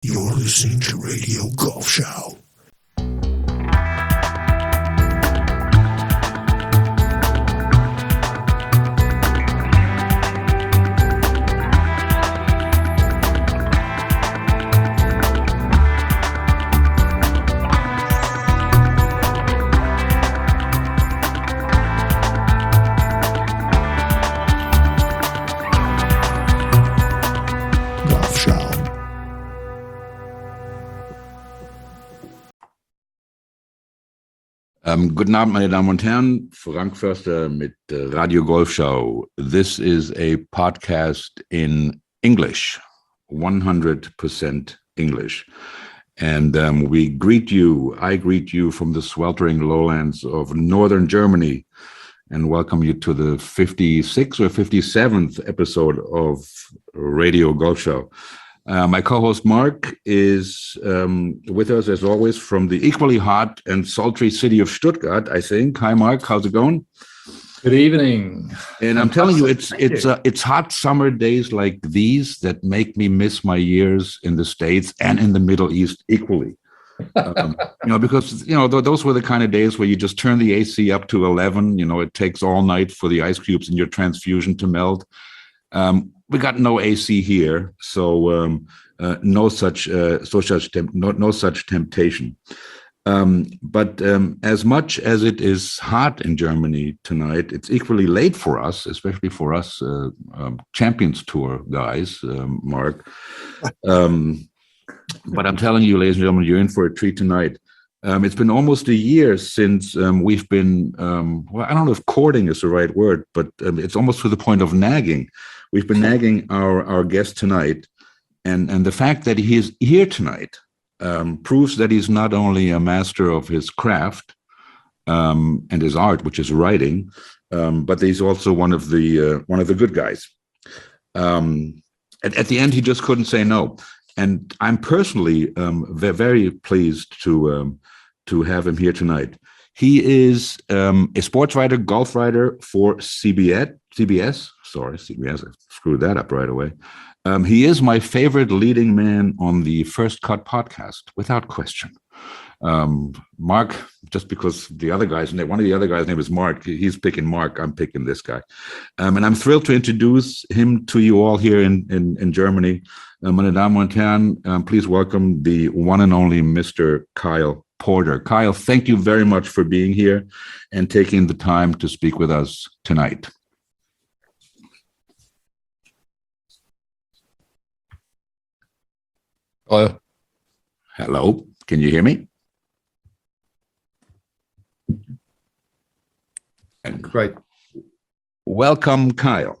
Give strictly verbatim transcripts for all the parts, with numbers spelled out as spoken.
You're listening to Radio Golf Show. Um, guten Abend, meine Damen und Herren. Frank Förster mit uh, Radio Golf Show. This is a podcast in English, one hundred percent English. And um, we greet you, I greet you from the sweltering lowlands of northern Germany and welcome you to the fifty-sixth or fifty-seventh episode of Radio Golf Show. Uh, my co-host Mark is um, with us as always from the equally hot and sultry city of Stuttgart, I think. Hi, Mark. How's it going? Good evening. And I'm telling you, it's it's uh, it's hot summer days like these that make me miss my years in the States and in the Middle East equally. Um, you know, because you know th- those were the kind of days where you just turn the A C up to eleven. You know, it takes all night for the ice cubes in your transfusion to melt. Um, we got no A C here, so um, uh, no such uh, so such temp- no, no such temptation. Um, but um, as much as it is hot in Germany tonight, it's equally late for us, especially for us uh, um, Champions Tour guys, um, Mark. Um, but I'm telling you, ladies and gentlemen, you're in for a treat tonight. Um, it's been almost a year since um, we've been, um, well, I don't know if courting is the right word, but um, it's almost to the point of nagging. We've been nagging our, our guest tonight, and, and the fact that he is here tonight um, proves that he's not only a master of his craft um, and his art, which is writing, um, but he's also one of the uh, one of the good guys. Um, at, at the end, he just couldn't say no, and I'm personally um, very pleased to um, to have him here tonight. He is um, a sports writer, golf writer for C B S. C B S. Sorry, C B S. I screwed that up right away. Um, he is my favorite leading man on the First Cut podcast, without question. Um, Mark, just because the other guy's name, one of the other guys' name is Mark. He's picking Mark. I'm picking this guy. Um, and I'm thrilled to introduce him to you all here in, in, in Germany. Uh, meine Damen und Herren, um, please welcome the one and only Mister Kyle Porter. Kyle, thank you very much for being here and taking the time to speak with us tonight. Hello. Hello. Can you hear me? Great. Welcome, Kyle.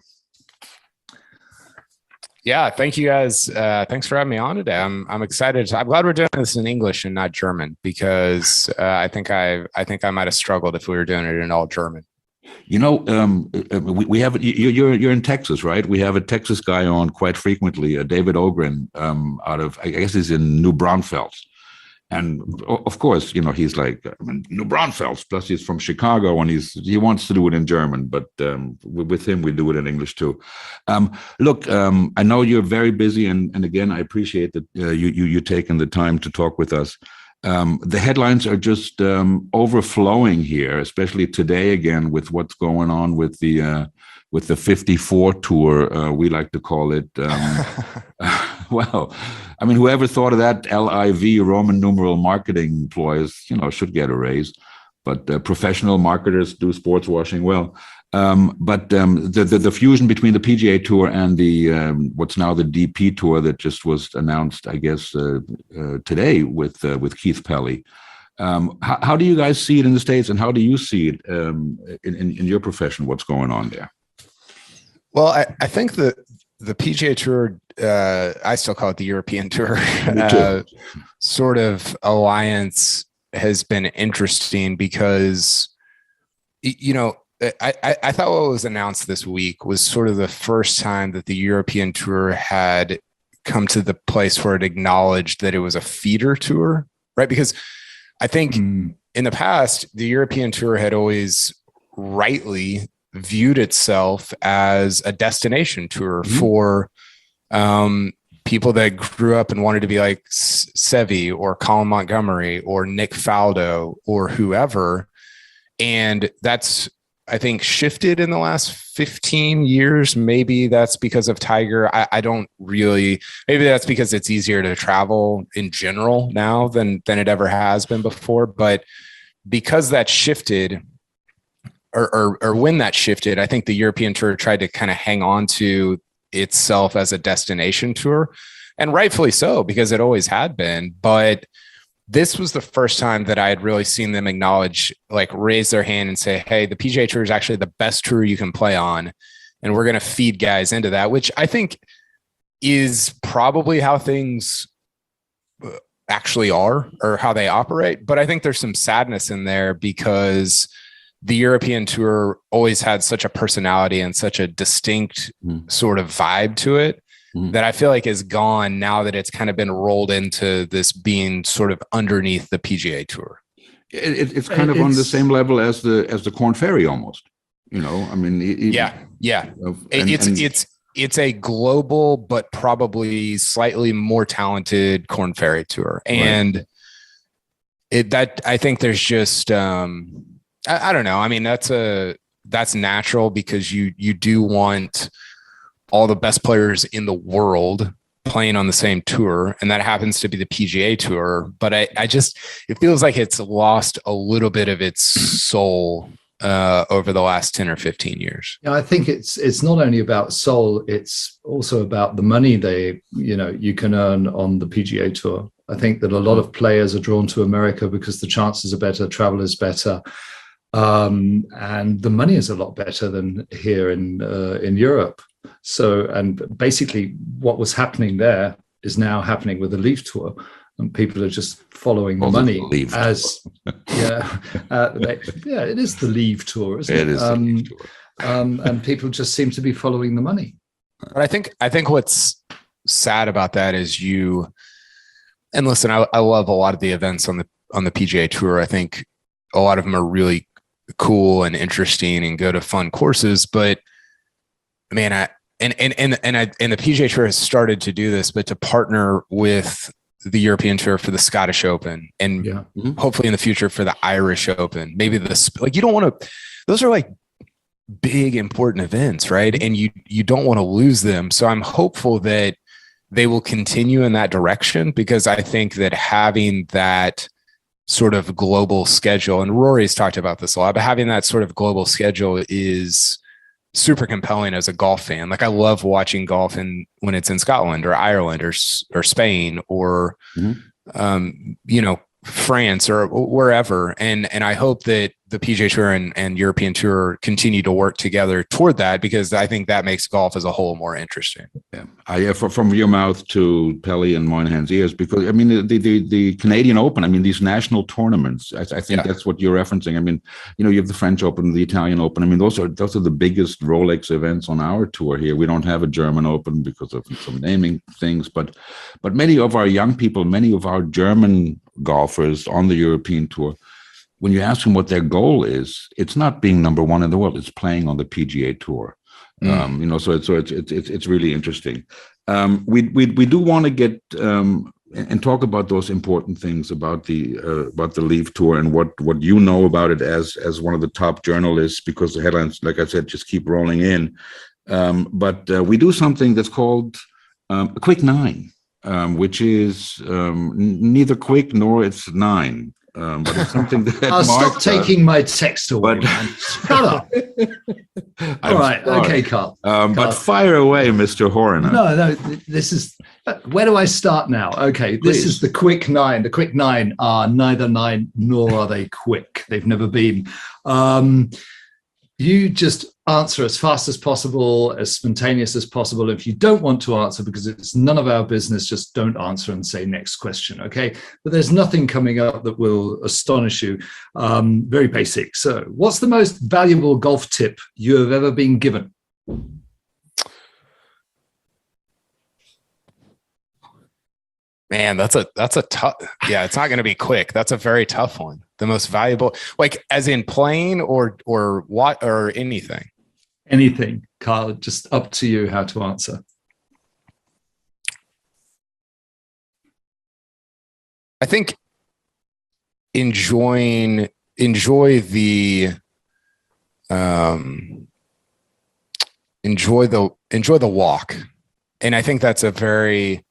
Yeah, thank you guys. Uh, thanks for having me on today. I'm I'm excited. I'm glad we're doing this in English and not German because uh, I think I I think I might have struggled if we were doing it in all German. You know, um, we, we have you, you're you're in Texas, right? We have a Texas guy on quite frequently, uh, David Ogren, um, out of I guess he's in New Braunfels, and of course, you know, he's like I mean, New Braunfels. Plus, he's from Chicago, and he's he wants to do it in German, but um, with him, we do it in English too. Um, look, um, I know you're very busy, and and again, I appreciate that uh, you you you taking the time to talk with us. Um, the headlines are just um, overflowing here, especially today again with what's going on with the uh, with the fifty-four tour. Uh, we like to call it. Um, well, I mean, whoever thought of that L I V Roman numeral marketing employees, you know, should get a raise. But uh, professional marketers do sports washing well. Um, but um, the, the the fusion between the P G A Tour and the um, what's now the D P Tour that just was announced, I guess, uh, uh, today with uh, with Keith Pelley. Um, how, how do you guys see it in the States, and how do you see it um, in, in in your profession? What's going on there? Well, I, I think the the P G A Tour, uh, I still call it the European Tour, uh, sort of alliance has been interesting because, you know, I, I, I thought what was announced this week was sort of the first time that the European Tour had come to the place where it acknowledged that it was a feeder tour, right? Because I think mm. in the past, the European Tour had always rightly viewed itself as a destination tour mm. for um, people that grew up and wanted to be like Seve or Colin Montgomery or Nick Faldo or whoever. And that's, I think, shifted in the last fifteen years. Maybe that's because of Tiger. I, I don't really, maybe that's because it's easier to travel in general now than, than it ever has been before. But because that shifted, or, or, or when that shifted, I think the European Tour tried to kind of hang on to itself as a destination tour, and rightfully so, because it always had been. But this was the first time that I had really seen them acknowledge, like raise their hand and say, hey, the P G A Tour is actually the best tour you can play on. And we're going to feed guys into that, which I think is probably how things actually are or how they operate. But I think there's some sadness in there because the European Tour always had such a personality and such a distinct mm. sort of vibe to it. Mm. That I feel like is gone now that it's kind of been rolled into this being sort of underneath the P G A Tour. It, it, it's kind of it's, on the same level as the as the Corn Ferry almost. You know, I mean, it, yeah, yeah. Uh, and, it's and, it's it's a global but probably slightly more talented Corn Ferry Tour, and right. it that I think there's just um, I, I don't know. I mean, that's a that's natural because you you do want all the best players in the world playing on the same tour. And that happens to be the P G A Tour. But I, I just, it feels like it's lost a little bit of its soul uh, over the last ten or fifteen years. Yeah, I think it's, it's not only about soul, it's also about the money they, you know, you can earn on the P G A Tour. I think that a lot of players are drawn to America because the chances are better, travel is better. Um, and the money is a lot better than here in, uh, in Europe. So, and basically what was happening there is now happening with the Leaf Tour, and people are just following the also money the as, yeah, uh, they, yeah, it is the Leave Tour, isn't it? It is um, the Leave Tour. um, and people just seem to be following the money. But I think, I think what's sad about that is you, and listen, I, I love a lot of the events on the, on the P G A Tour. I think a lot of them are really cool and interesting and go to fun courses, but man, I, and, and, and, and I, and the P G A Tour has started to do this, but to partner with the European Tour for the Scottish Open and yeah. mm-hmm. hopefully in the future for the Irish Open, maybe the, like, you don't want to, those are like big, important events, right? And you, you don't want to lose them. So I'm hopeful that they will continue in that direction, because I think that having that sort of global schedule, and Rory's talked about this a lot, but having that sort of global schedule is super compelling as a golf fan. Like, I love watching golf in when it's in Scotland or Ireland or or Spain or mm-hmm. um, you know, France or wherever. And and I hope that the P G A Tour and, and European Tour continue to work together toward that, because I think that makes golf as a whole more interesting. Yeah, I, uh, from your mouth to Pelly and Moynihan's ears, because I mean the the, the Canadian Open, I mean these national tournaments, I, I think yeah. that's what you're referencing. I mean, you know, you have the French Open, the Italian Open. I mean, those are those are the biggest Rolex events on our tour here. We don't have a German Open because of some naming things, but but many of our young people, many of our German golfers on the European Tour, when you ask them what their goal is, it's not being number one in the world; it's playing on the P G A Tour. Mm. Um, you know, so it's so it's it's it's really interesting. Um, we we we do want to get um, and talk about those important things about the uh, about the Leaf Tour and what what you know about it as as one of the top journalists, because the headlines, like I said, just keep rolling in. Um, but uh, we do something that's called um, a quick nine, um, which is um, n- neither quick nor it's nine. Um, but it's something that I'll Mark, stop taking uh, my text away. but- Man. Shut up. All right. sorry. Okay, Carl. Um, but Carl. fire away, Mister Horner. No, no, th- this is, where do I start now? Okay, this Please. is the quick nine. The quick nine are neither nine nor are they quick. They've never been. Um, you just answer as fast as possible, as spontaneous as possible. If you don't want to answer because it's none of our business, just don't answer and say next question, okay? But there's nothing coming up that will astonish you. Um, very basic. So what's the most valuable golf tip you have ever been given? Man, that's a that's a tough. Yeah, it's not going to be quick. That's a very tough one. The most valuable, like as in playing or or what or anything. Anything, Carl. Just up to you how to answer. I think enjoying enjoy the um enjoy the enjoy the walk. And I think that's a very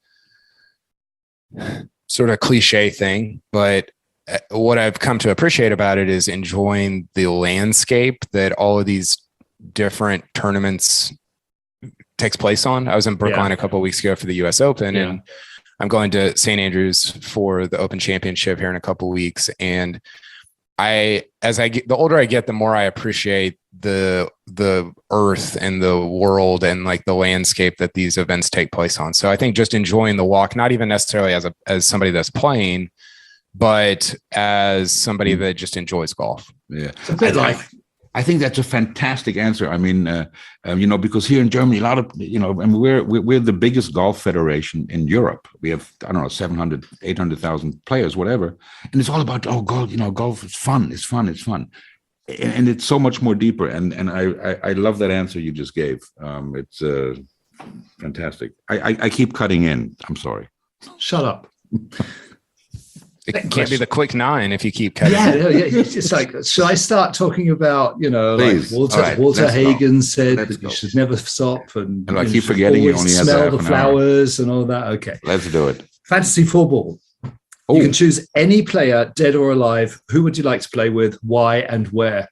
sort of cliche thing, but what I've come to appreciate about it is enjoying the landscape that all of these different tournaments takes place on. I was in Brookline Yeah. a couple of weeks ago for the U S Open, Yeah. and I'm going to Saint Andrews for the Open Championship here in a couple of weeks. And I, as I get, the older I get, the more I appreciate the the earth and the world and like the landscape that these events take place on. So I think just enjoying the walk, not even necessarily as a as somebody that's playing, but as somebody that just enjoys golf. Yeah, It's a bit I, like I, I think that's a fantastic answer. I mean, uh, um, you know, because here in Germany, a lot of, you know, and we're, we're we're the biggest golf federation in Europe. We have, I don't know, seven hundred, eight hundred thousand players, whatever. And it's all about, oh, golf, you know, golf is fun. It's fun. It's fun. And, and it's so much more deeper. And and I, I, I love that answer you just gave. Um, it's uh, fantastic. I, I, I keep cutting in. I'm sorry. shut up. It Next can't question. be the quick nine if you keep cutting. Yeah, yeah, yeah. It's just like, should I start talking about, you know, Please. like Walter, All right, Walter let's go. Hagen said Let's that you go. should never stop and, And I you keep should forgetting he always only has smell half the an hour. flowers and all that. Okay. Let's do it. Fantasy football. Oh, You can choose any player, dead or alive. Who would you like to play with? Why and where?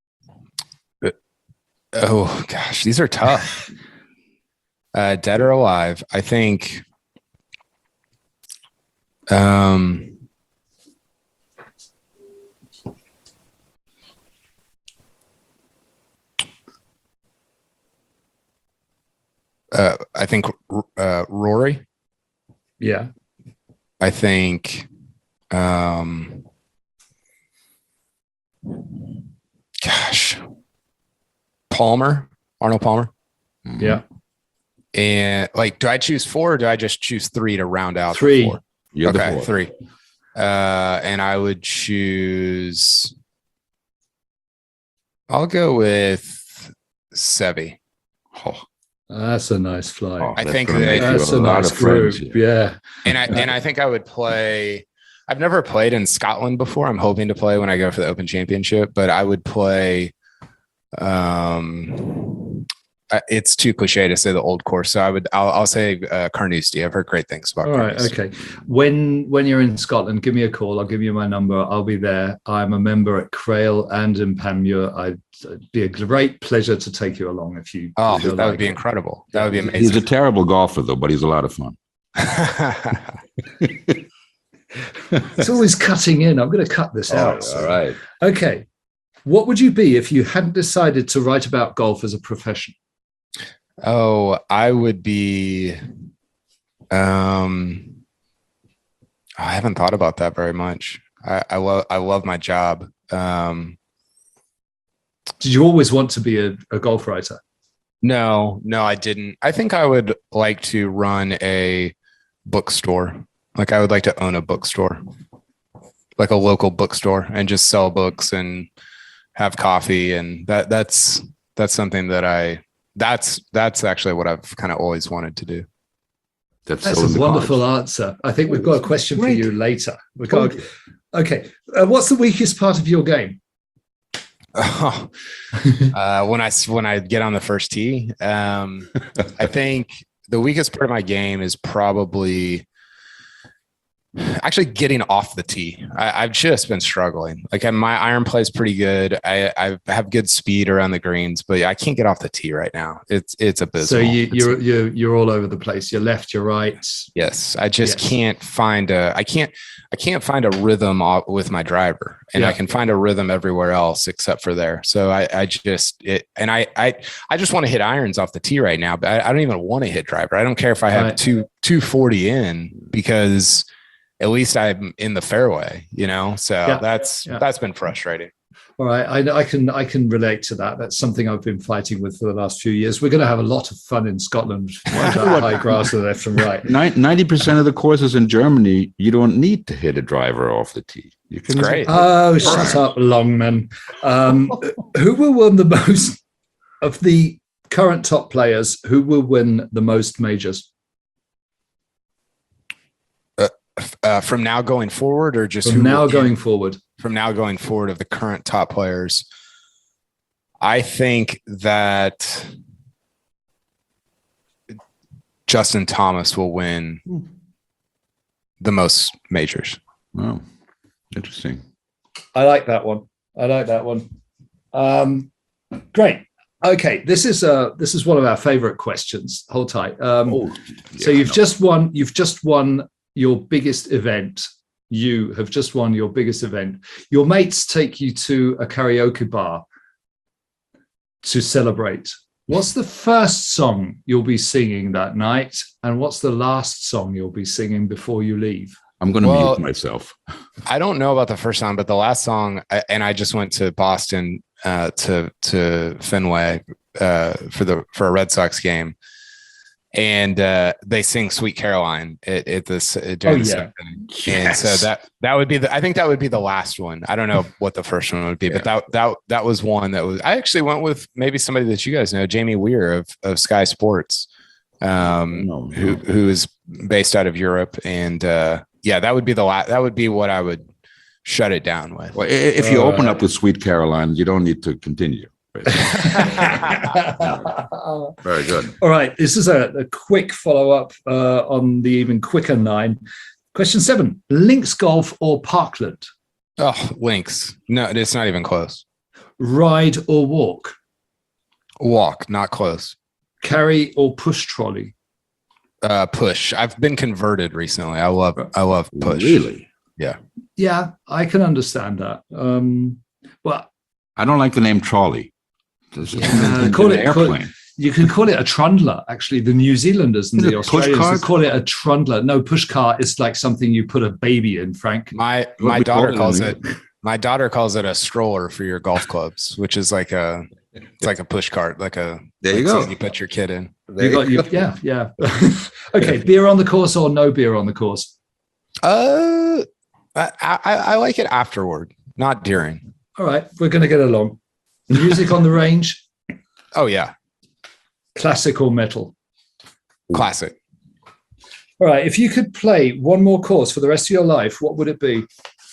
Oh gosh, these are tough. uh, dead or alive? I think. Um. Uh, I think uh, Rory. Yeah. I think. Um, gosh. Palmer, Arnold Palmer. Yeah. And like, do I choose four or do I just choose three to round out the Three. four? You're the Okay, fourth. three. Uh, and I would choose. I'll go with Sevi. Oh, That's a nice flight. oh, I that's think gonna that- make you That's a a lot nice of friends group. here. Yeah. And I and I think I would play. I've never played in Scotland before. I'm hoping to play when I go for the Open Championship, but I would play. Um, I- it's too cliche to say the old course, so I would. I'll, I'll say uh, Carnoustie. I've heard great things about. All right. Carnoustie. Okay. When when you're in Scotland, give me a call. I'll give you my number. I'll be there. I'm a member at Crail and in Panmure. I'd it'd be a great pleasure to take you along if you. Oh, if you that would like be it. incredible. That would be He's a amazing. terrible golfer, though, but he's a lot of fun. It's always cutting in. I'm going to cut this out. all right. Okay. What would you be if you hadn't decided to write about golf as a profession? Oh, I would be. Um, I haven't thought about that very much. I, I love I love my job. Um, Did you always want to be a, a golf writer? no, no, I didn't. I think I would like to run a bookstore. Like I would like to own a bookstore, like a local bookstore, and just sell books and have coffee. And that that's that's something that I. That's that's actually what I've kind of always wanted to do. That's, That's so in a the wonderful cards. answer. I think we've got a question Great. for you later. We've got. Okay. Uh, what's the weakest part of your game? uh, when I when I get on the first tee, um, I think the weakest part of my game is probably actually getting off the tee. I, I've just been struggling. Like my iron play is pretty good. I, I have good speed around the greens, but I can't get off the tee right now. It's it's abysmal. So you, It's- you're you're you're all over the place. You're left, you're right. yes, I just Yes. can't find a. I can't. I can't find a rhythm o- with my driver, and Yeah. I can find a rhythm everywhere else except for there. So I, I just it, and I, I, I just want to hit irons off the tee right now, but I, I don't even want to hit driver. I don't care if I have Right. two two forty in because at least I'm in the fairway, you know. So Yeah. that's Yeah. that's been frustrating. All right, I, I can I can relate to that. That's something I've been fighting with for the last few years. We're going to have a lot of fun in Scotland. High grass to the left and right. ninety percent of the courses in Germany, you don't need to hit a driver off the tee. You can It's great. Oh, shut up, Longman. Um, who will win the most of the current top players? Who will win the most majors? Uh, from now going forward, or just From who now will- going forward? from now going forward of the current top players? I think that Justin Thomas will win the most majors. Wow, interesting. I like that one. I like that one. Um, great. Okay, this is uh this is one of our favorite questions. Hold tight. Um, Oh, so yeah, you've no. just won. You've just won your biggest event. You have just won your biggest event. Your mates take you to a karaoke bar to celebrate. What's the first song you'll be singing that night, and what's the last song you'll be singing before you leave? I'm going to Well- mute myself. I don't know about the first song, but the last song, I- and I just went to Boston uh, to to Fenway uh, for the for a Red Sox game, and uh, they sing "Sweet Caroline" at, at this uh, during Oh, the yeah. seventh inning. And so that that would be the I think that would be the last one. I don't know what the first one would be, but that that that was one that was. I actually went with maybe somebody that you guys know, Jamie Weir of of Sky Sports, um, No, no. who who is based out of Europe, and uh, yeah, that would be the last. That would be what I would shut it down with. Well, i- if you Uh, open up with Sweet Caroline, you don't need to continue. Very good. All right, this is a, a quick follow-up uh, on the even quicker nine. Question seven, links golf or parkland? Oh, links. No, it's not even close. Ride or walk? Walk, not close. Carry or push trolley? Uh, push. I've been converted recently. I love I love push. Really? Yeah, I can understand that. Um, well, I don't like the name trolley. This is Yeah, an call it- call it- airplane. you can call it a trundler, actually. The New Zealanders and Is the it push Australians cart? they call it a trundler. No, push cart is like something you put a baby in, Frank. My What my we call daughter it calls in it my daughter calls it a stroller for your golf clubs, which is like a it's like a push cart, like a There you like go. something you put your kid in. You got you, yeah, yeah. Okay, beer on the course or no beer on the course? Uh, I, I I like it afterward, not during. All right, we're going to get along. Music on the range, Oh yeah, classic or metal? classic. All right, if you could play one more course for the rest of your life, what would it be?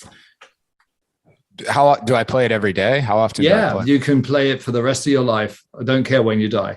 How do I play it every day? How often? do I Yeah, play? you can play it for the rest of your life. I don't care when you die.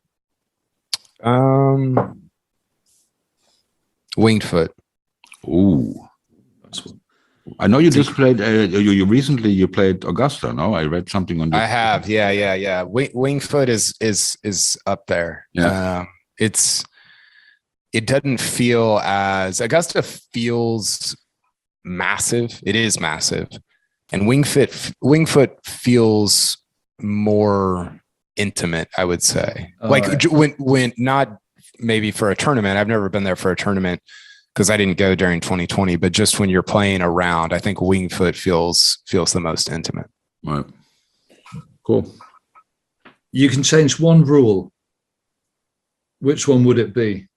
Um, Winged Foot. Ooh. I know you just played. Uh, you, you recently you played Augusta. No, I read something on. I have, yeah, yeah, yeah. Wing, Wingfoot is is is up there. Yeah. Um, it's it doesn't feel as Augusta feels massive. It is massive, and Wingfoot Wingfoot feels more intimate. I would say, All like right. j- when when not maybe for a tournament. I've never been there for a tournament because I didn't go during twenty twenty. But just when you're playing around, I think Wingfoot feels feels the most intimate. Right. Cool. You can change one rule. Which one would it be?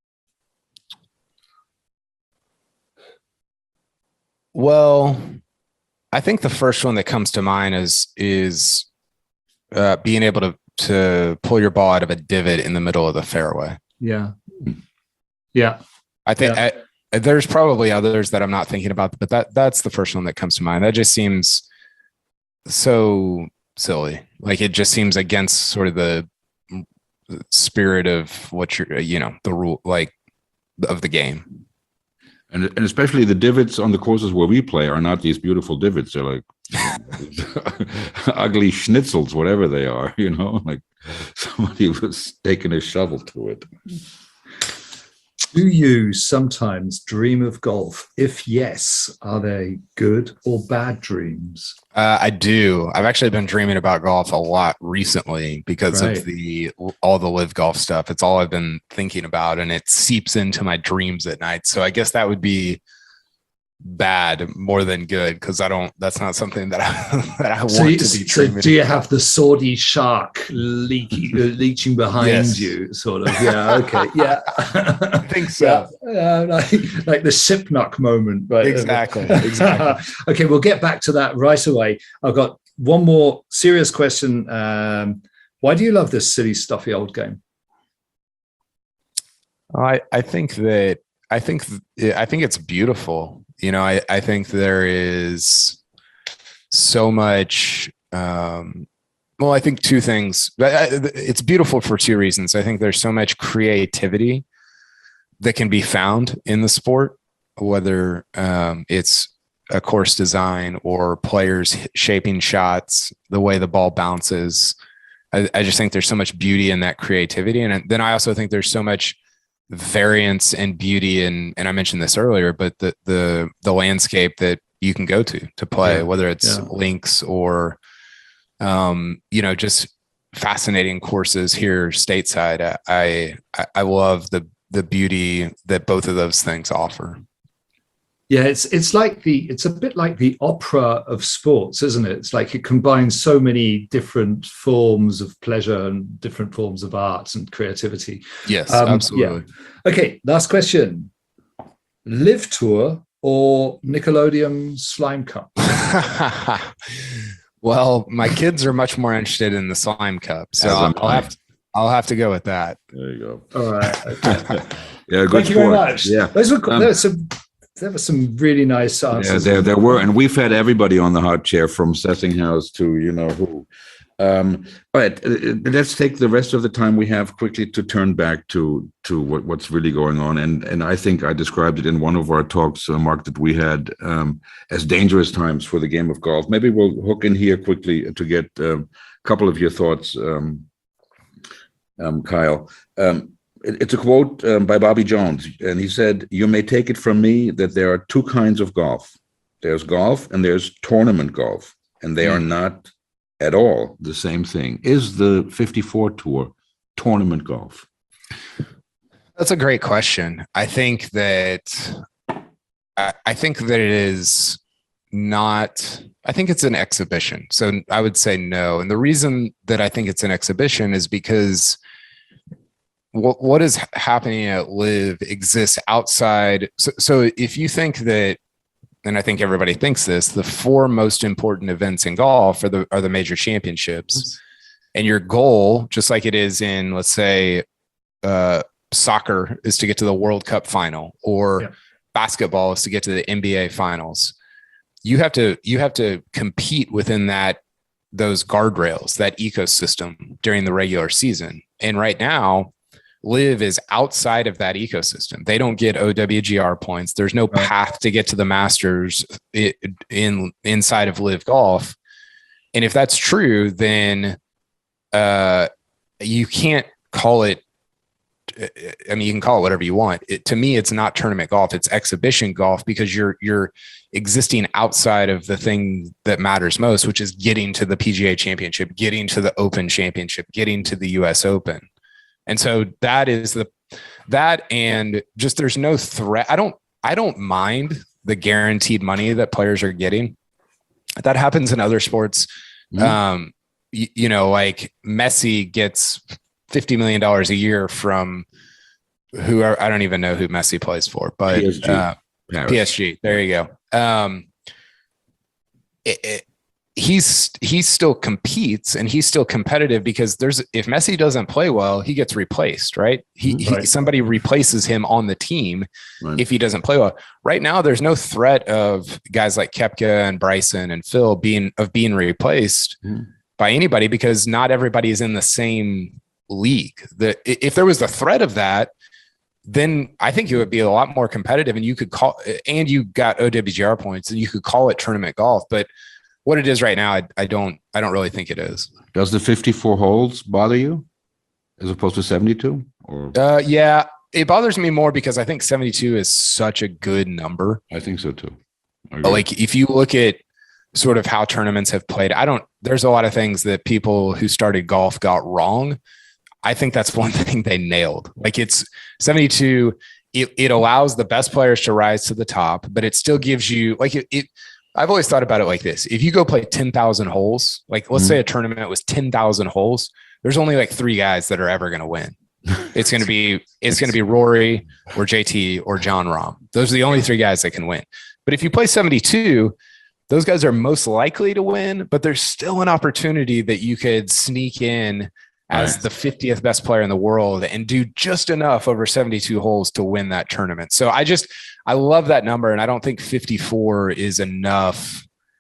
Well, I think the first one that comes to mind is is uh, being able to to pull your ball out of a divot in the middle of the fairway. Yeah. Yeah. I think I, there's probably others that I'm not thinking about, but that that's the first one that comes to mind. That just seems so silly. Like it just seems against sort of the spirit of what you're, you know, the rule like of the game. And, and especially the divots on the courses where we play are not these beautiful divots. They're like ugly schnitzels, whatever they are, you know, like somebody was taking a shovel to it. Do you sometimes dream of golf? If yes, are they good or bad dreams? Uh, I do. I've actually been dreaming about golf a lot recently because Right. of the all the live golf stuff. It's all I've been thinking about, and it seeps into my dreams at night. So I guess that would be bad more than good because I don't. That's not something that I that I want So, you, to be so dreaming. do you have the swordy shark leaking, uh, leeching behind Yes. you, sort of? Yeah. Okay. Yeah. I think Yeah, so. uh, like, like the Sipnock moment, right? Exactly, exactly. Okay, we'll get back to that right away. I've got one more serious question. Um, why do you love this silly, stuffy old game? I I think that I think I think it's beautiful. You know, I, I think there is so much. Um, well, I think two things. It's beautiful for two reasons. I think there's so much creativity that can be found in the sport, whether um, it's a course design or players shaping shots, the way the ball bounces. I, I just think there's so much beauty in that creativity. And then I also think there's so much variance and beauty in, and I mentioned this earlier, but the the the landscape that you can go to to play, yeah. whether it's yeah. links or um, you know, just fascinating courses here stateside. I I, I love the the beauty that both of those things offer. Yeah, it's it's like the it's a bit like the opera of sports, isn't it? It's like it combines so many different forms of pleasure and different forms of art and creativity. Yes, um, absolutely. Yeah. Okay, last question: Live Tour or Nickelodeon Slime Cup? Well, my kids are much more interested in the Slime Cup, so I'll, I'll have to, I'll have to go with that. There you go. All right. Okay. Yeah, good. Thank you very much. Yeah, those were um, there were some. There were some really nice answers. Yeah, there, there were, and we've had everybody on the hot chair from Sessinghouse to you know who. Um, but uh, let's take the rest of the time we have quickly to turn back to to what, what's really going on. And and I think I described it in one of our talks, uh, Mark, that we had um, as dangerous times for the game of golf. Maybe we'll hook in here quickly to get uh, a couple of your thoughts, um, um, Kyle. Um, It's a quote um, by Bobby Jones, and he said, "You may take it from me that there are two kinds of golf. There's golf and there's tournament golf, and they mm. are not at all the same thing." Is the fifty-four Tour tournament golf? That's a great question. I think that I, I think that it is not. I think it's an exhibition. So I would say no. And the reason that I think it's an exhibition is because what what is happening at Live exists outside. So, so if you think that, and I think everybody thinks this, the four most important events in golf are the are the major championships, and your goal, just like it is in, let's say, uh, soccer, is to get to the World Cup final, or yeah. basketball is to get to the N B A finals. You have to you have to compete within that those guardrails, that ecosystem during the regular season, and right now, Live is outside of that ecosystem. They don't get O W G R points. There's no path to get to the Masters in inside of Live Golf. And if that's true, then uh, you can't call it. I mean, you can call it whatever you want. It, to me, it's not tournament golf. It's exhibition golf, because you're you're existing outside of the thing that matters most, which is getting to the P G A Championship, getting to the Open Championship, getting to the U S Open. And so that is the, that, and just, there's no threat. I don't, I don't mind the guaranteed money that players are getting. That happens in other sports. Mm-hmm. Um, you, you know, like Messi gets fifty million dollars a year from who are, I don't even know who Messi plays for, but P S G. Uh, P S G. There you go. Um, it, it, he's he still competes and he's still competitive, because there's if Messi doesn't play well, he gets replaced, right? He, right. he somebody replaces him on the team right. if he doesn't play well. Right now, there's no threat of guys like Koepka and Bryson and Phil being of being replaced mm. by anybody, because not everybody is in the same league. The if there was the threat of that, then I think it would be a lot more competitive, and you could call and you got O W G R points, and you could call it tournament golf, but what it is right now, I, I don't, I don't really think it is. Does the fifty-four holes bother you, as opposed to seventy-two? Or uh, yeah, it bothers me more because I think seventy-two is such a good number. I think so too. Like if you look at sort of how tournaments have played, I don't. There's a lot of things that people who started golf got wrong. I think that's one thing they nailed. Like it's seventy-two. It, it allows the best players to rise to the top, but it still gives you like it. it I've always thought about it like this. If you go play ten thousand holes, like let's mm-hmm. say a tournament was ten thousand holes, there's only like three guys that are ever going to win. It's going to be, it's going to be Rory or J T or John Rahm. Those are the only three guys that can win. But if you play seventy-two, those guys are most likely to win, but there's still an opportunity that you could sneak in as Right. the fiftieth best player in the world and do just enough over seventy-two holes to win that tournament. So I just, I love that number. And I don't think fifty-four is enough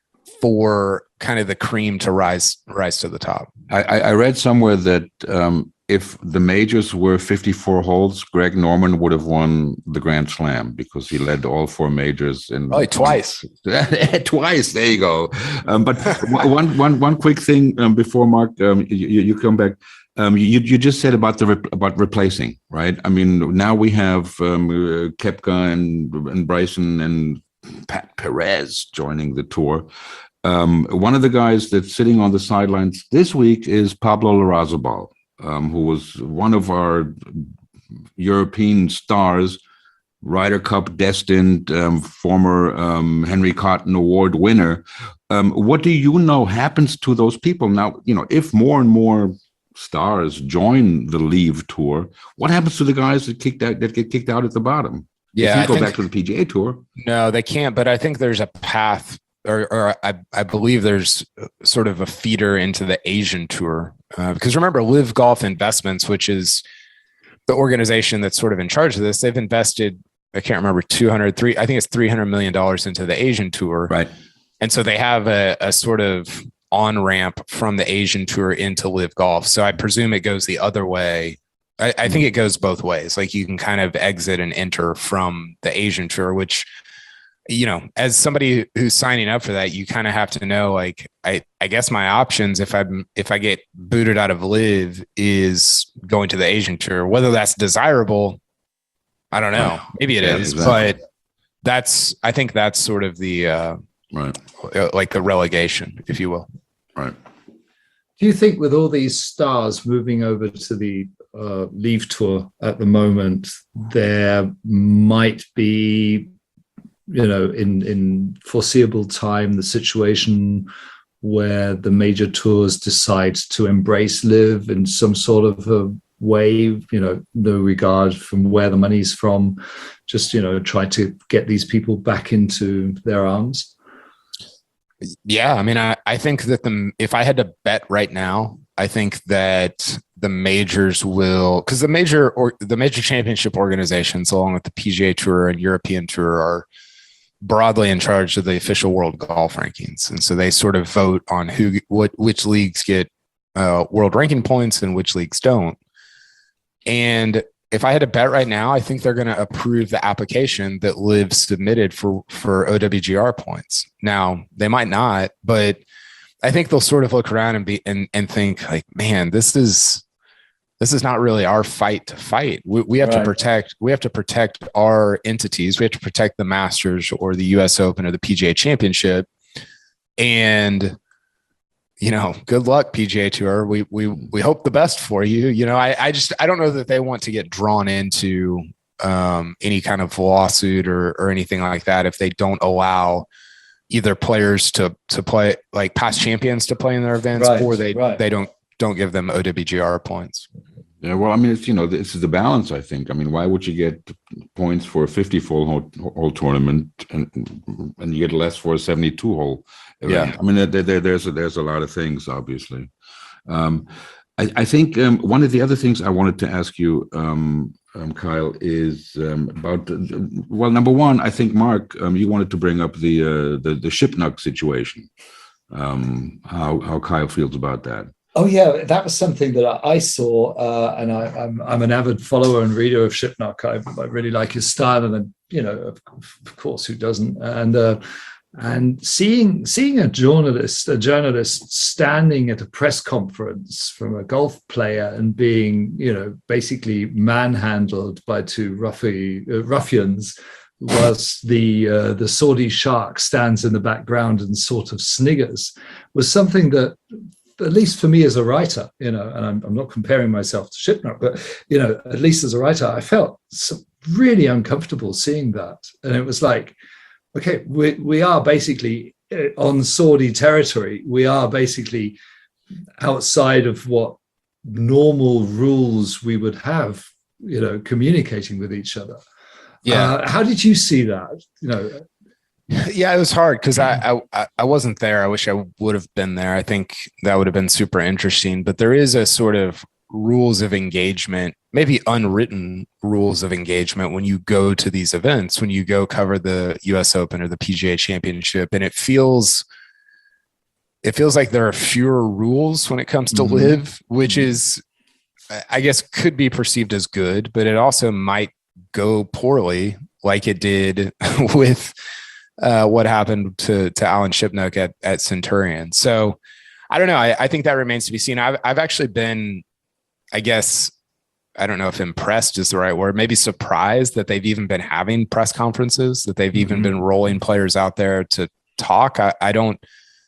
for kind of the cream to rise, rise to the top. I, I I read somewhere that um, if the majors were fifty-four holes, Greg Norman would have won the Grand Slam because he led all four majors in Probably twice. twice. There you go. Um, but one one one quick thing um, before Mark, um, you, you come back. Um, you you just said about the re- about replacing, right? I mean, now we have um, uh, Koepka and and Bryson and Pat Perez joining the tour. Um, one of the guys that's sitting on the sidelines this week is Pablo Larrazabal, um, who was one of our European stars, Ryder Cup destined, um, former um, Henry Cotton Award winner. Um, what do you know happens to those people now? You know, if more and more stars join the Leave Tour, what happens to the guys that kicked out that get kicked out at the bottom? Yeah, If you I go think- back to the P G A Tour. No, they can't. But I think there's a path, or, or I, I believe there's sort of a feeder into the Asian Tour. Uh, because remember, Live Golf Investments, which is the organization that's sort of in charge of this, they've invested, I can't remember, two hundred, three, I think it's three hundred million dollars into the Asian Tour. Right. And so they have a, a sort of on ramp from the Asian Tour into Live Golf. So I presume it goes the other way. I, I think it goes both ways. Like you can kind of exit and enter from the Asian Tour, which, you know, as somebody who's signing up for that, you kind of have to know, like, I, I guess my options, if I'm, if I get booted out of Live, is going to the Asian Tour. Whether that's desirable, I don't know. Maybe it Yeah, is, exactly. but that's, I think that's sort of the, uh, Right. like the relegation, if you will. Right. Do you think with all these stars moving over to the uh, Leave Tour at the moment, there might be, you know, in, in foreseeable time, the situation where the major tours decide to embrace Live in some sort of a way, you know, no regard from where the money's from, just, you know, try to get these people back into their arms? Yeah, I mean, I, I think that the if I had to bet right now, I think that the majors will, because the major or the major championship organizations, along with the P G A Tour and European Tour, are broadly in charge of the official world golf rankings, and so they sort of vote on who, what, which leagues get uh, world ranking points and which leagues don't. And if I had to bet right now, I think they're going to approve the application that Liv submitted for, for O W G R points. Now, they might not, but I think they'll sort of look around and be and, and think like, man, this is this is not really our fight to fight. We, we have Right. to protect. We have to protect our entities. We have to protect the Masters or the U S Open or the P G A Championship. And you know, good luck, P G A Tour. We we we hope the best for you. You know, I I just I don't know that they want to get drawn into um, any kind of lawsuit or or anything like that if they don't allow either players to to play, like past champions to play in their events, Right, or they right. they don't don't give them O W G R points. Yeah, well, I mean, it's, you know, this is the balance, I think. I mean, why would you get points for a fifty-hole hole, hole tournament and and you get less for a seventy-two hole event? Yeah. I mean, there, there, there's, a, there's a lot of things, obviously. Um, I, I think um, one of the other things I wanted to ask you, um, um, Kyle, is um, about, the, well, number one, I think, Mark, um, you wanted to bring up the uh, the, the Shipnuck situation, um, how, how Kyle feels about that. Oh yeah, that was something that I I saw, uh, and I, I'm I'm an avid follower and reader of Shipnuck. I, I really like his style, and then, you know, of, of course, who doesn't? And uh, and seeing seeing a journalist a journalist standing at a press conference from a golf player and being, you know, basically manhandled by two ruffy, uh, ruffians, was the uh, the Saudi shark stands in the background and sort of sniggers, was something that, at least for me as a writer, you know, and I'm, I'm not comparing myself to Shipnuck, but, you know, at least as a writer, I felt so really uncomfortable seeing that. And it was like, okay, we, we are basically on Saudi territory. We are basically outside of what normal rules we would have, you know, communicating with each other. Yeah. Uh, how did you see that? You know, Yeah, it was hard because I, I I wasn't there. I wish I would have been there. I think that would have been super interesting. But there is a sort of rules of engagement, maybe unwritten rules of engagement when you go to these events, when you go cover the U S Open or the P G A Championship. And it feels, it feels like there are fewer rules when it comes to mm-hmm. live, which is, I guess, could be perceived as good, but it also might go poorly, like it did with uh, what happened to to Alan Shipnuck at at Centurion. So I don't know. I, I think that remains to be seen. I've I've actually been, I guess, I don't know if impressed is the right word, maybe surprised that they've even been having press conferences, that they've mm-hmm. even been rolling players out there to talk. I, I don't.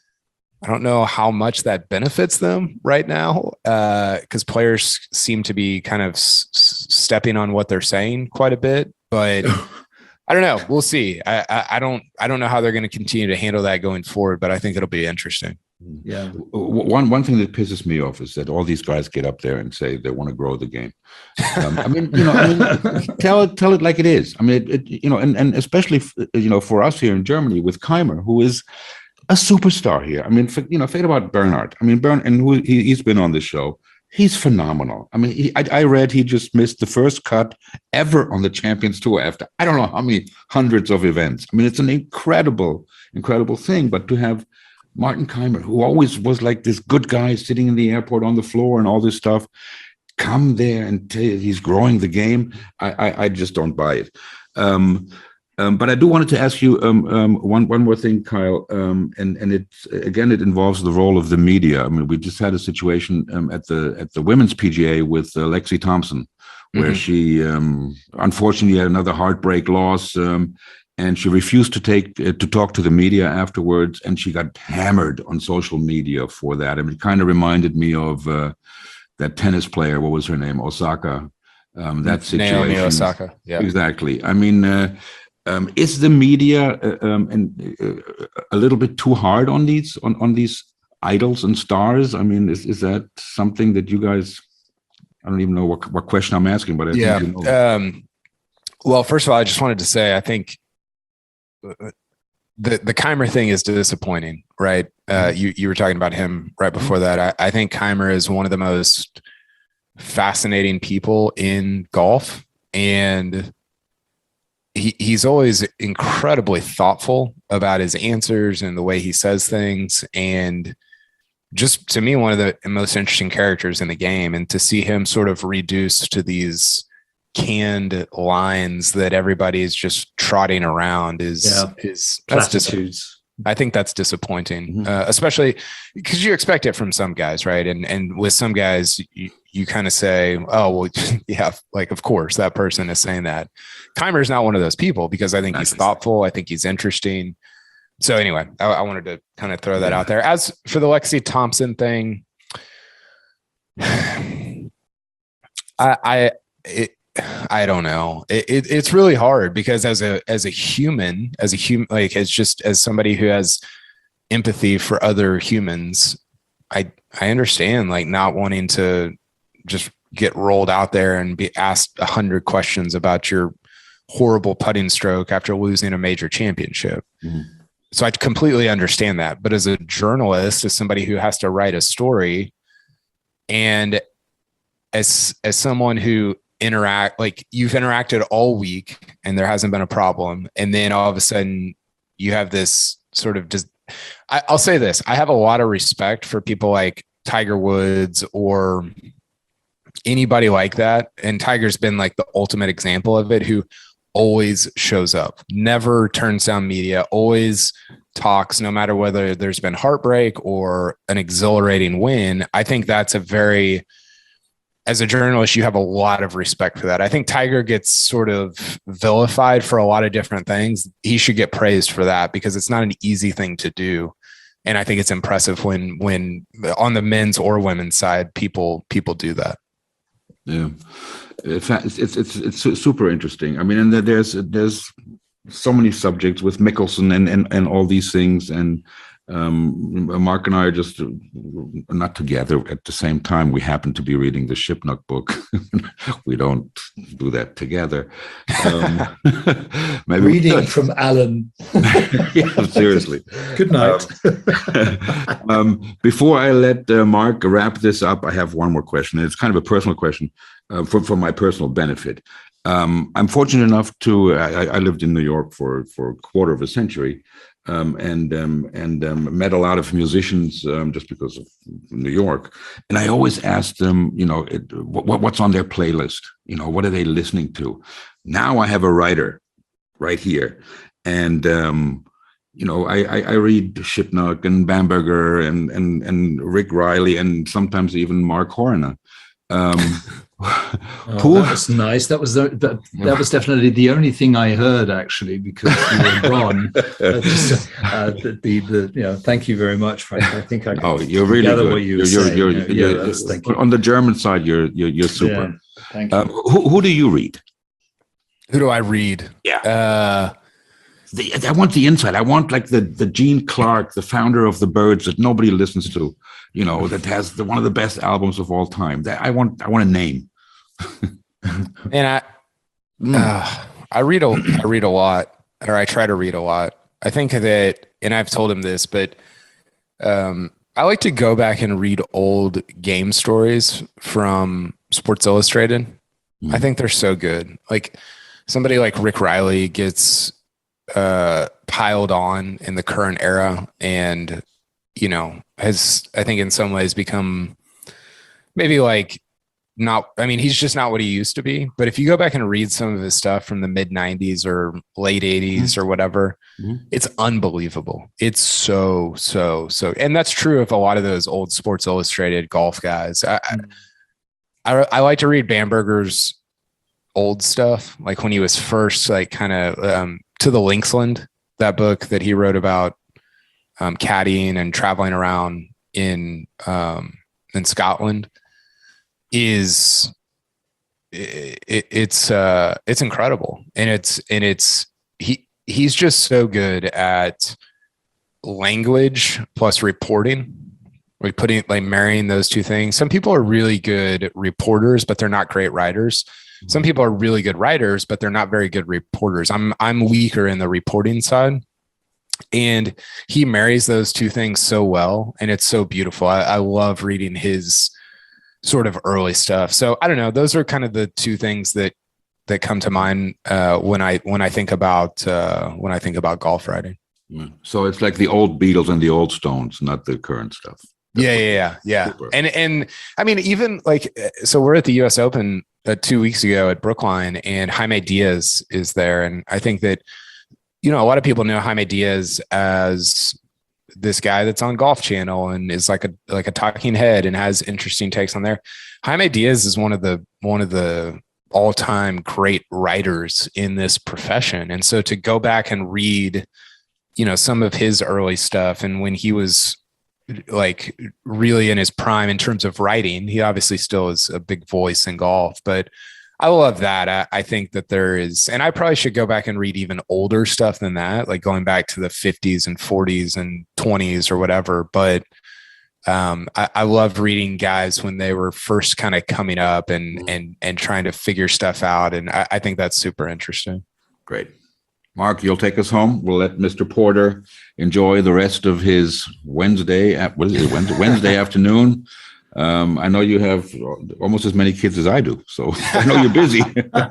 I don't know how much that benefits them right now, because uh, players seem to be kind of s- stepping on what they're saying quite a bit. But I don't know. We'll see. I, I, I don't. I don't know how they're going to continue to handle that going forward. But I think it'll be interesting. Yeah. One one thing that pisses me off is that all these guys get up there and say they want to grow the game. Um, I mean, you know, I mean, tell it tell it like it is. I mean, it, it, you know, and and especially you know for us here in Germany with Keimer, who is a superstar here. I mean, for, you know, forget about Bernhard. I mean, Bern, and who he, he's been on the show. He's phenomenal. I mean, he, I, I read he just missed the first cut ever on the Champions Tour after I don't know how many hundreds of events. I mean, it's an incredible, incredible thing. But to have Martin Keimer, who always was like this good guy sitting in the airport on the floor and all this stuff, come there and tell you he's growing the game, I, I, I just don't buy it. Um, Um, but I do wanted to ask you um, um, one one more thing, Kyle, um, and and it again it involves the role of the media. I mean, we just had a situation um, at the at the women's P G A with uh, Lexi Thompson, where mm-hmm. she um, unfortunately had another heartbreak loss, um, and she refused to take uh, to talk to the media afterwards, and she got hammered on social media for that. I mean, it kind of reminded me of uh, that tennis player. What was her name? Osaka. Um, that situation. Naomi Osaka. Yeah, exactly. I mean. Uh, Um, is the media uh, um, and uh, a little bit too hard on these on, on these idols and stars? I mean, is, is that something that you guys? I don't even know what what question I'm asking, but I yeah. think you know. Um, well, first of all, I just wanted to say I think the the Keimer thing is disappointing, right? Uh, you you were talking about him right before that. I, I think Keimer is one of the most fascinating people in golf, and He, he's always incredibly thoughtful about his answers and the way he says things. And just to me, one of the most interesting characters in the game, and to see him sort of reduced to these canned lines that everybody is just trotting around is, yeah. is that's dis- I think that's disappointing, mm-hmm. uh, especially because you expect it from some guys, right? And, and with some guys, you, you kind of say, oh, well, yeah, like, of course, that person is saying that. Keimer is not one of those people because I think he's thoughtful. I think he's interesting. So anyway, I, I wanted to kind of throw that yeah. out there. As for the Lexi Thompson thing, I, I, it, I don't know. It, it, it's really hard because as a, as a human, as a human, like as just as somebody who has empathy for other humans, I, I understand like not wanting to just get rolled out there and be asked a hundred questions about your horrible putting stroke after losing a major championship. Mm-hmm. So I completely understand that. But as a journalist, as somebody who has to write a story, and as, as someone who interact, like you've interacted all week and there hasn't been a problem. And then all of a sudden you have this sort of, just, I, I'll say this, I have a lot of respect for people like Tiger Woods or anybody like that. And Tiger's been like the ultimate example of it, who always shows up, never turns down media, always talks, no matter whether there's been heartbreak or an exhilarating win. I think that's a very, as a journalist, you have a lot of respect for that. I think Tiger gets sort of vilified for a lot of different things. He should get praised for that because it's not an easy thing to do. And I think it's impressive when, when on the men's or women's side, people, people do that. Yeah, it's it's it's it's super interesting. I mean, and there's there's so many subjects with Mickelson and and and all these things, and Um, Mark and I are just uh, not together at the same time. We happen to be reading the Shipnuck book. We don't do that together. Um, maybe we Reading should. from Alan. Yeah, seriously. Good night. Um, um, before I let uh, Mark wrap this up, I have one more question. It's kind of a personal question uh, for, for my personal benefit. Um, I'm fortunate enough to, I, I lived in New York for, for a quarter of a century. Um, and um, and um, met a lot of musicians um, just because of New York, and I always asked them, you know, it, what, what's on their playlist? You know, what are they listening to? Now I have a writer right here, and um, you know, I, I, I read Shipnuck and Bamberger and and and Rick Riley and sometimes even Mark Horner. Um, Oh, who, that was nice. That was the, that, that was definitely the only thing I heard actually, because you were gone. Uh, just, uh, the, the the you know, thank you very much, Frank. I think I can oh, you're really gather good. what you were you're, saying. you're, Yeah, you're, yeah, that's- thank you. on the German side, you're you're, you're super. Yeah, thank you. Uh, who, who do you read? Who do I read? Yeah. Uh, The, I want the insight. I want like the the Gene Clark, the founder of the Byrds that nobody listens to, you know, that has the, one of the best albums of all time. That I want. I want a name. and I, Mm. uh, I read a, I read a lot, or I try to read a lot. I think that, and I've told him this, but um, I like to go back and read old game stories from Sports Illustrated. Mm. I think they're so good. Like somebody like Rick Riley gets uh, piled on in the current era, and you know, has, I think in some ways become maybe like not, I mean, he's just not what he used to be. But if you go back and read some of his stuff from the mid nineties or late eighties mm-hmm. or whatever, mm-hmm. it's unbelievable. It's so, so, so, and that's true of a lot of those old Sports Illustrated golf guys. I, mm-hmm. I, I like to read Bamberger's old stuff, like when he was first, like kind of um, To the Linksland, that book that he wrote about um, caddying and traveling around in um, in Scotland. Is it, it, it's uh it's incredible, and it's and it's he he's just so good at language plus reporting. We putting like marrying those two things. Some people are really good reporters, but they're not great writers. Some people are really good writers, but they're not very good reporters. I'm I'm weaker in the reporting side, and he marries those two things so well, and it's so beautiful. I, I love reading his sort of early stuff. So I don't know. Those are kind of the two things that that come to mind uh, when I when I think about uh, when I think about golf writing. So it's like the old Beatles and the old Stones, not the current stuff. That's yeah, yeah, yeah, yeah. Super. And and I mean, even like, so we're at the U S Open uh, two weeks ago at Brookline, and Jaime Diaz is there, and I think that, you know, a lot of people know Jaime Diaz as this guy that's on Golf Channel and is like a like a talking head and has interesting takes on there. Jaime Diaz is one of the one of the all-time great writers in this profession. And so to go back and read, you know, some of his early stuff, and when he was like really in his prime in terms of writing, he obviously still is a big voice in golf, but I love that. I, I think that there is, and I probably should go back and read even older stuff than that, like going back to the fifties and forties and twenties or whatever. But um, I, I love reading guys when they were first kind of coming up and and and trying to figure stuff out. And I, I think that's super interesting. Great. Mark, you'll take us home. We'll let Mister Porter enjoy the rest of his Wednesday, what is it, Wednesday, Wednesday afternoon. Um, I know you have almost as many kids as I do, so I know you're busy.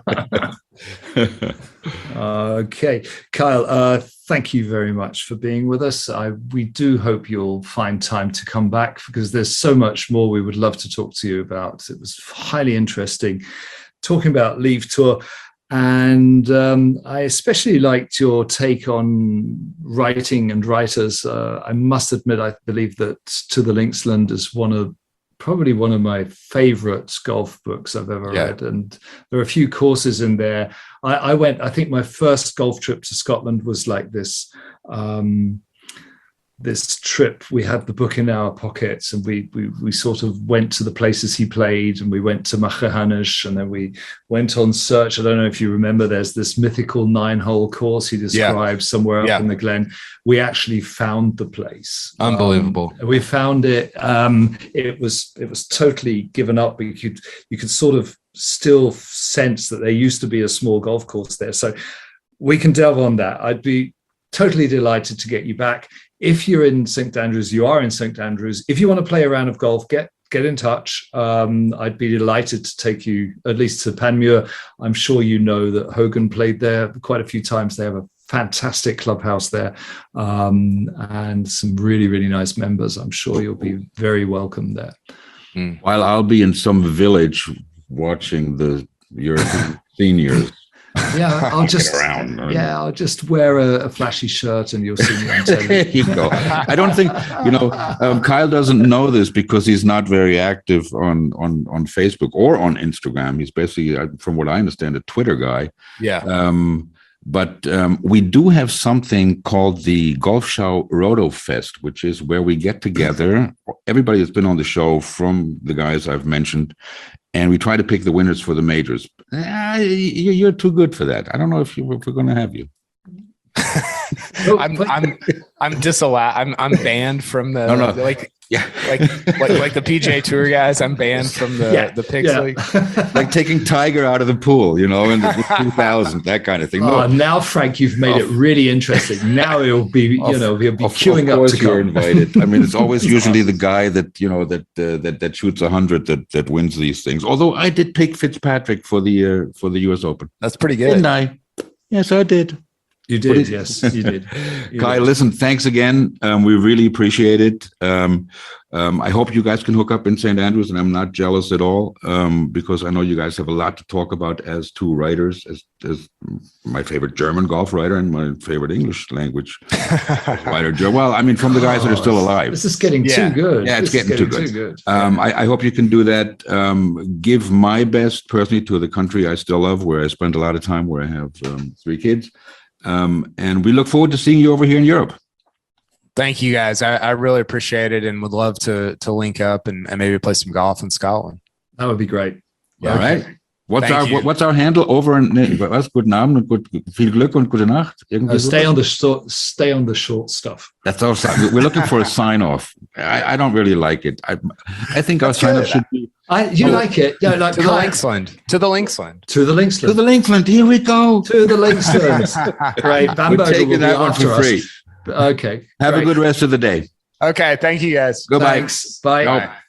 Okay, Kyle, uh, thank you very much for being with us. I, we do hope you'll find time to come back, because there's so much more we would love to talk to you about. It was highly interesting talking about Leave Tour. And um, I especially liked your take on writing and writers. Uh, I must admit, I believe that To the Linksland is one of probably one of my favorite golf books I've ever yeah. read. And there are a few courses in there. I, I went, I think my first golf trip to Scotland was like this um, this trip. We had the book in our pockets, and we we we sort of went to the places he played, and we went to Machrihanish, and then we went on search. I don't know if you remember. There's this mythical nine-hole course he described yeah. somewhere up yeah. in the Glen. We actually found the place. Unbelievable. Um, we found it. Um, it was it was totally given up, but you could you could sort of still sense that there used to be a small golf course there. So we can delve on that. I'd be totally delighted to get you back. If you're in Saint Andrews, you are in Saint Andrews. If you want to play a round of golf, get get in touch. Um, I'd be delighted to take you at least to Panmure. I'm sure you know that Hogan played there quite a few times. They have a fantastic clubhouse there, um, and some really, really nice members. I'm sure you'll be very welcome there. Mm. While I'll be in some village watching the European seniors. Yeah, I'll just around. yeah, I'll just wear a, a flashy shirt and you'll see me on television. There you go. I don't think you know. Um, Kyle doesn't know this because he's not very active on on on Facebook or on Instagram. He's basically, from what I understand, a Twitter guy. Yeah. Um, but um, we do have something called the Golfschau Roto Fest, which is where we get together. Everybody that's been on the show, from the guys I've mentioned, and we try to pick the winners for the majors. Ah, you're too good for that. I don't know if, you, if we're going to have you. I'm I'm I'm disallowed. I'm I'm banned from the no, no. like yeah like, like like the P G A Tour guys. I'm banned from the yeah. the picks yeah. league. Like taking Tiger out of the pool, you know, in the two thousand, that kind of thing. No. Oh, now, Frank, you've made of, it really interesting. Now it'll be, you of, know, he'll be of, queuing of up to you're come. Invited. I mean, it's always usually the guy that you know that uh, that that shoots a hundred that that wins these things. Although I did pick Fitzpatrick for the uh, for the U S Open. That's pretty good. Didn't I? Yes, I did. You did, yes, you did. You Kai, did. listen, thanks again. Um, we really appreciate it. Um, um, I hope you guys can hook up in Saint Andrews, and I'm not jealous at all, um, because I know you guys have a lot to talk about as two writers, as, as my favorite German golf writer and my favorite English language writer. Well, I mean, from the guys oh, that are still alive. This is getting yeah. too good. Yeah, it's getting, getting, getting too good. Too good. Um, I, I hope you can do that. Um, give my best personally to the country I still love, where I spent a lot of time, where I have um, three kids. Um, and we look forward to seeing you over here in Europe. Thank you, guys. I, I really appreciate it, and would love to to link up and, and maybe play some golf in Scotland. That would be great. Yeah, all right. What's Thank our you. what's our handle over in was guten Abend und gut, viel Glück und gute Nacht? Uh, stay on the short, stay on the short stuff. That's our sign. We're looking for a sign off. I, I don't really like it. I I think our That's sign off good. should be I, you oh, like it? Yeah, like to the Linksland. To the Linksland. To the Linksland. To the Linksland. Here we go. To the Linksland. Great. We're taking that one for free. Okay. Have great. a good rest of the day. Okay. Thank you, guys. Goodbye. Thanks. Bye. Bye.